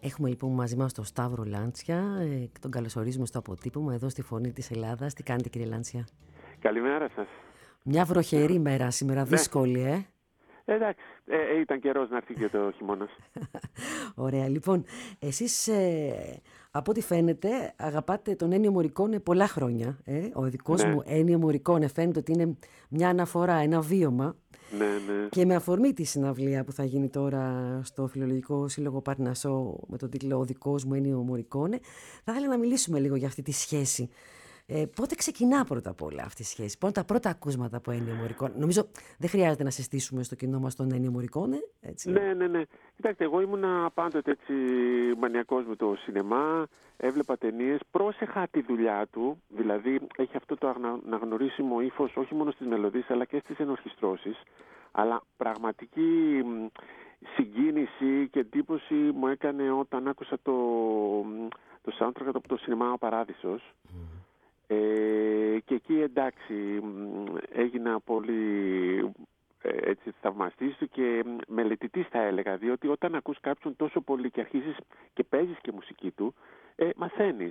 Έχουμε λοιπόν μαζί μας τον Σταύρο Λάντσια, τον καλωσορίζουμε στο αποτύπωμα εδώ στη Φωνή της Ελλάδας. Τι κάνετε, κύριε Λάντσια? Καλημέρα σας. Μια βροχερή μέρα σήμερα, δύσκολη, Εντάξει, ήταν καιρός να έρθει και το χειμώνας. Ωραία, λοιπόν, εσείς από ό,τι φαίνεται αγαπάτε τον Ennio Morricone πολλά χρόνια. Ο δικός μου Ennio Morricone φαίνεται ότι είναι μια αναφορά, ένα βίωμα. Ναι. Και με αφορμή τη συναυλία που θα γίνει τώρα στο Φιλολογικό Σύλλογο Παρνασσό με τον τίτλο «Ο δικός μου Ennio Morricone», θα ήθελα να μιλήσουμε λίγο για αυτή τη σχέση. Πότε ξεκινά πρώτα απ' όλα αυτή η σχέση? Πότε τα πρώτα ακούσματα από Ennio Morricone? Νομίζω δεν χρειάζεται να συστήσουμε στο κοινό μας τον Ennio Morricone, έτσι. Ναι. Κοιτάξτε, εγώ ήμουνα πάντοτε έτσι μανιακός με το σινεμά, έβλεπα ταινίες, πρόσεχα τη δουλειά του, δηλαδή έχει αυτό το αναγνωρίσιμο ύφος όχι μόνο στις μελωδίες αλλά και στις ενορχιστρώσεις, αλλά πραγματική συγκίνηση και εντύπωση μου έκανε όταν άκουσα το soundtrack από το σινεμά Ο Παράδεισος. Και εκεί εντάξει έγινα πολύ έτσι θαυμαστής του και μελετητής θα έλεγα, διότι όταν ακούς κάποιον τόσο πολύ και αρχίζεις και παίζεις και μουσική του, μαθαίνεις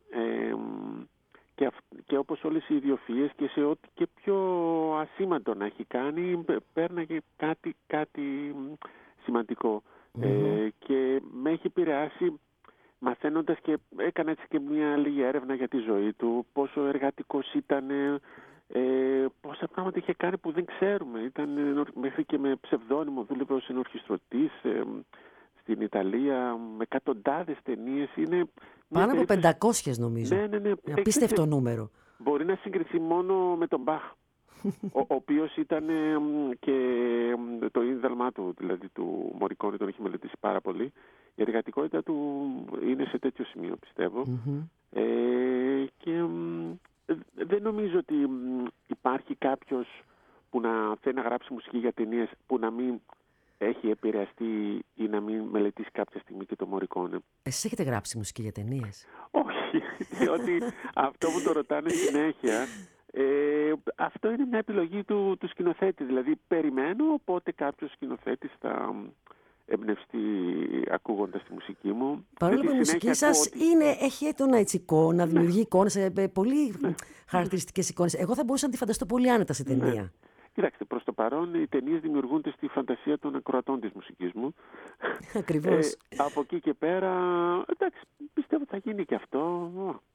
και όπως όλες οι ιδιοφυΐες και σε ό,τι και πιο ασήμαντο να έχει κάνει πέρναγε κάτι σημαντικό. Και με έχει επηρεάσει μαθαίνοντας και έκανα έτσι και μια λίγη έρευνα για τη ζωή του, πόσο εργατικός ήταν, πόσα πράγματα είχε κάνει που δεν ξέρουμε. Ήταν μέχρι και με ψευδόνυμο, δούλευε ως ενορχιστρωτής στην Ιταλία, με εκατοντάδες ταινίες. Πάνω από 500 νομίζω. Ναι. Απίστευτο νούμερο. Μπορεί να συγκριθεί μόνο με τον Μπαχ, ο οποίος ήταν και το ίδρυμά του, δηλαδή του Morricone, τον έχει μελετήσει πάρα πολύ. Η εργατικότητα του είναι σε τέτοιο σημείο, πιστεύω. Και δεν νομίζω ότι υπάρχει κάποιος που να θέλει να γράψει μουσική για ταινίες που να μην έχει επηρεαστεί ή να μην μελετήσει κάποια στιγμή και το Morricone. Εσείς έχετε γράψει μουσική για ταινίες? Όχι, διότι αυτό που το ρωτάνε συνέχεια, αυτό είναι μια επιλογή του σκηνοθέτη. Δηλαδή περιμένω πότε κάποιος σκηνοθέτης θα εμπνευστεί ακούγοντας τη μουσική μου. Παρόλο που η μουσική σας έχει έντονα εικόνα, δημιουργεί εικόνες, πολύ χαρακτηριστικές εικόνες. Εγώ θα μπορούσα να τη φανταστώ πολύ άνετα σε ταινία. Κοιτάξτε, προς το παρόν οι ταινίες δημιουργούνται στη φαντασία των ακροατών της μουσικής μου. Ακριβώς. Από εκεί και πέρα, εντάξει, πιστεύω θα γίνει και αυτό.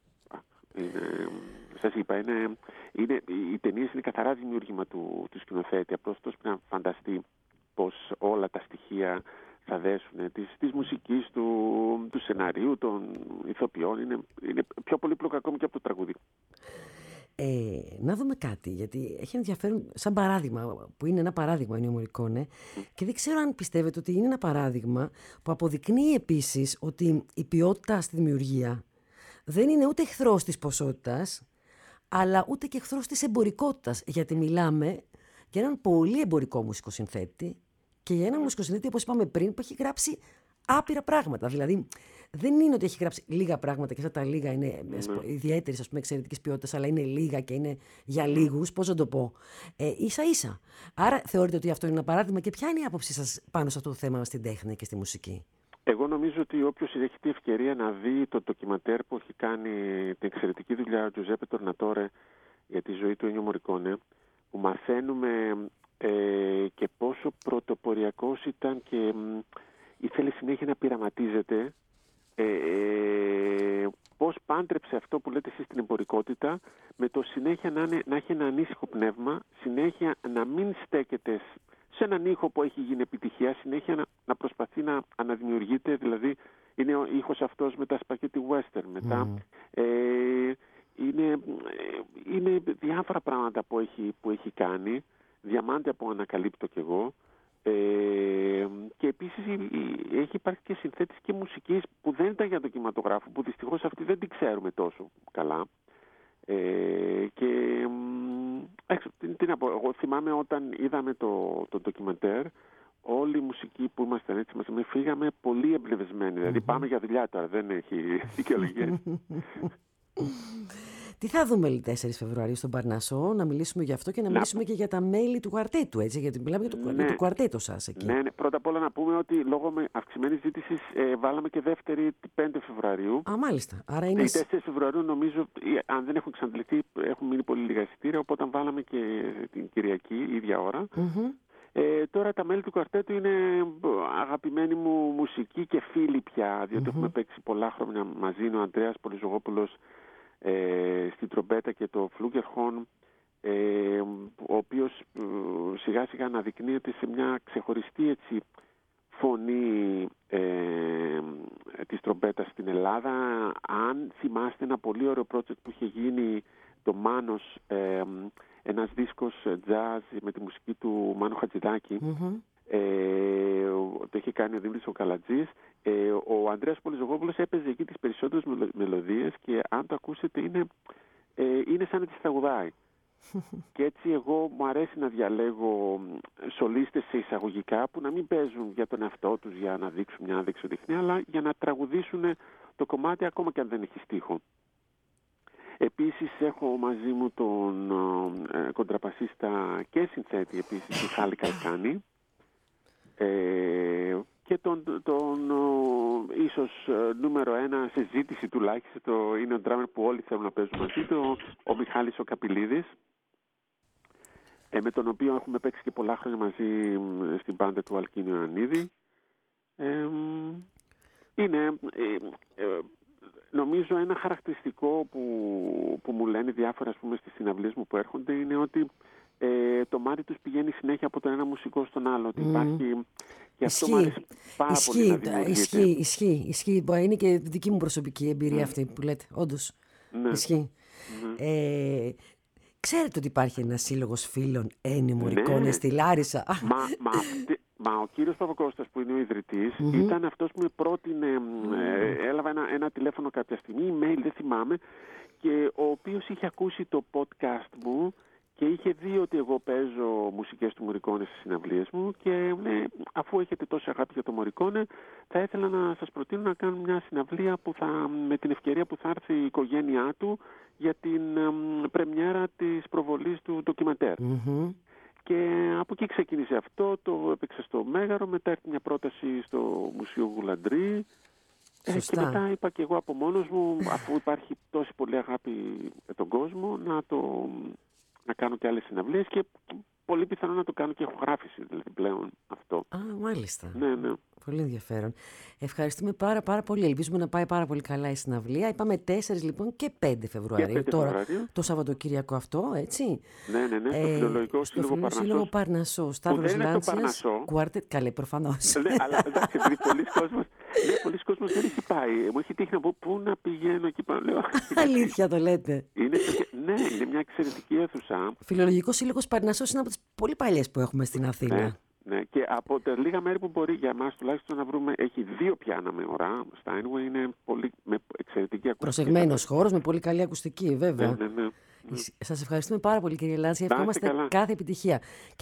Σας είπα, οι ταινίες είναι καθαρά δημιούργημα του σκηνοθέτη. Απλώς αυτός πρέπει να φανταστεί πως όλα τα στοιχεία θα δέσουν της μουσικής, του σεναρίου, των ηθοποιών. Είναι πιο πολύπλοκο ακόμη και από το τραγούδι. Να δούμε κάτι, γιατί έχει ενδιαφέρον σαν παράδειγμα, που είναι ένα παράδειγμα Ennio Morricone, και δεν ξέρω αν πιστεύετε ότι είναι ένα παράδειγμα που αποδεικνύει επίσης ότι η ποιότητα στη δημιουργία δεν είναι ούτε εχθρός της ποσότητας, αλλά ούτε και εχθρός της εμπορικότητας, γιατί μιλάμε για έναν πολύ εμπορικό μουσικοσυνθέτη και για έναν μουσικοσυνθέτη, όπως είπαμε πριν, που έχει γράψει άπειρα πράγματα. Δηλαδή, δεν είναι ότι έχει γράψει λίγα πράγματα και αυτά τα λίγα είναι ιδιαίτερης, ας πούμε, εξαιρετικής ποιότητας, αλλά είναι λίγα και είναι για λίγους, πώς να το πω, ίσα-ίσα. Άρα θεωρείτε ότι αυτό είναι ένα παράδειγμα, και ποια είναι η άποψή σας πάνω σε αυτό το θέμα στην τέχνη και στη μουσική? Εγώ νομίζω ότι όποιος έχει την ευκαιρία να δει το ντοκιμαντέρ που έχει κάνει την εξαιρετική δουλειά του Τζουζέπε Τορνατόρε για τη ζωή του Ennio Morricone, που μαθαίνουμε και πόσο πρωτοποριακός ήταν και ήθελε συνέχεια να πειραματίζεται, πώς πάντρεψε αυτό που λέτε εσείς την εμπορικότητα με το συνέχεια να έχει ένα ανήσυχο πνεύμα, συνέχεια να μην στέκεται σε έναν ήχο που έχει γίνει επιτυχία, συνέχεια να προσπαθεί να αναδημιουργείται. Δηλαδή είναι ο ήχος αυτός με τα σπαγέτι western, μετά είναι διάφορα πράγματα που έχει κάνει, διαμάντια που ανακαλύπτω κι εγώ. Και επίσης έχει υπάρξει και συνθέτηση και μουσικής που δεν ήταν για τον κινηματογράφο, που δυστυχώς αυτή δεν την ξέρουμε τόσο καλά. Και τι να πω, εγώ θυμάμαι όταν είδαμε το ντοκιμαντέρ, όλη η μουσική που ήμασταν έτσι μαζί, φύγαμε πολύ εμπνευσμένοι. Δηλαδή πάμε για δουλειά τώρα, δεν έχει δικαιολογία. Τι θα δούμε 4 Φεβρουαρίου στον Παρνασσό, να μιλήσουμε για αυτό και να μιλήσουμε και για τα μέλη του κουαρτέτου, έτσι, γιατί μιλάμε για το κουαρτέτο σας εκεί. Ναι, πρώτα απ' όλα να πούμε ότι λόγω αυξημένης ζήτησης βάλαμε και δεύτερη 5 Φεβρουαρίου. Α, μάλιστα. Άρα είναι... Οι 4 Φεβρουαρίου νομίζω, αν δεν έχουν εξαντληθεί, έχουν μείνει πολύ λίγα εισιτήρια, οπότε βάλαμε και την Κυριακή, ίδια ώρα. Τώρα τα μέλη του κουαρτέτου είναι αγαπημένοι μου μουσικοί και φίλοι πια, διότι έχουμε παίξει πολλά χρόνια μαζί. Είναι ο Ανδρέας Πολυζωγόπουλος στην τρομπέτα και το φλούγκερχορν, ο οποίος σιγά σιγά αναδεικνύεται σε μια ξεχωριστή έτσι, φωνή της τρομπέτας στην Ελλάδα. Αν θυμάστε ένα πολύ ωραίο project που είχε γίνει, το Μάνος, ένας δίσκος jazz με τη μουσική του Μάνου Χατζηδάκη, το είχε κάνει ο Δημήτρης ο Καλατζής. Ο Ανδρέας Πολυζωγόπουλος έπαιζε εκεί τις περισσότερες μελωδίες και αν το ακούσετε είναι σαν να τις τραγουδάει. Και έτσι εγώ μου αρέσει να διαλέγω σολίστες σε εισαγωγικά που να μην παίζουν για τον εαυτό τους, για να δείξουν μια δεξιοτεχνία, αλλά για να τραγουδήσουν το κομμάτι ακόμα και αν δεν έχει στίχο. Επίσης έχω μαζί μου τον κοντραπασίστα και συνθέτη επίσης, Μιχάλη Καλκάνη, και τον ίσως νούμερο ένα σε ζήτηση τουλάχιστον είναι ο ντράμερ που όλοι θέλουν να παίζουν μαζί του, ο Μιχάλης ο Καπηλίδης, με τον οποίο έχουμε παίξει και πολλά χρόνια μαζί στην μπάντα του Αλκίνου Ιωαννίδη. Είναι νομίζω ένα χαρακτηριστικό που μου λένε διάφορα, ας πούμε, στις συναυλίες μου που έρχονται, είναι ότι το μάτι τους πηγαίνει συνέχεια από τον ένα μουσικό στον άλλο. Ότι υπάρχει... Και αυτό μου αρέσει πάρα πολύ να δημιουργείται. Ισχύει. Είναι και δική μου προσωπική εμπειρία αυτή που λέτε. Όντως. Ναι. Ισχύει. Ναι. Ξέρετε ότι υπάρχει ένας σύλλογος φίλων Έννη Μωρικόνε στη Λάρισα? Μα ο κύριος Παπακώστας που είναι ο ιδρυτής ήταν αυτός που με πρότεινε, έλαβα ένα τηλέφωνο κάποια στιγμή, email δεν θυμάμαι, και ο οποίος είχε ακούσει το podcast μου και είχε δει ότι εγώ παίζω μουσικές του Μωρικόνε στις συναυλίες μου και αφού έχετε τόση αγάπη για το Μωρικόνε, θα ήθελα να σας προτείνω να κάνουμε μια συναυλία με την ευκαιρία που θα έρθει η οικογένειά του για την πρεμιέρα της προβολής του ντοκιμαντέρ. Και από εκεί ξεκίνησε αυτό, το έπαιξε στο Μέγαρο, μετά έρθει μια πρόταση στο Μουσείο Γουλαντρή. Και μετά είπα και εγώ από μόνος μου, αφού υπάρχει τόση πολύ αγάπη για τον κόσμο, να κάνω και άλλες συναυλίες και πολύ πιθανό να το κάνω και ηχογράφηση δηλαδή πλέον αυτό. Α, μάλιστα. Ναι. Πολύ ενδιαφέρον. Ευχαριστούμε πάρα πολύ. Ελπίζουμε να πάει πάρα πολύ καλά η συναυλία. Είπαμε 4 λοιπόν και 5 Φεβρουαρίου. Τώρα το Σαββατοκύριακο αυτό, έτσι. Ναι. Στο Φιλολογικό Σύλλογο Παρνασσό. Σταύρος Λάντσιας. Κουάρτετ, καλέ, προφανώς. Ναι, αλλά εντάξει, πολλοί κόσμος δεν έχει πάει. Μου έχει τύχει να πω πού να πηγαίνω εκεί πάνω. Αλήθεια το λέτε? Ναι, είναι μια εξαιρετική αίθουσα. Φιλολογικό Σύλλογος Παρνασσός είναι από τις πολύ παλιές που έχουμε στην Αθήνα. Ναι, και από τα λίγα μέρη που μπορεί για εμάς τουλάχιστον να βρούμε, έχει 2 πιάνα με ωρά. Steinway είναι με εξαιρετική ακουστική. Προσεγμένος χώρος, με πολύ καλή ακουστική, βέβαια. Ναι. Σας ευχαριστούμε πάρα πολύ, κύριε Λάντσια. Ευχόμαστε κάθε επιτυχία.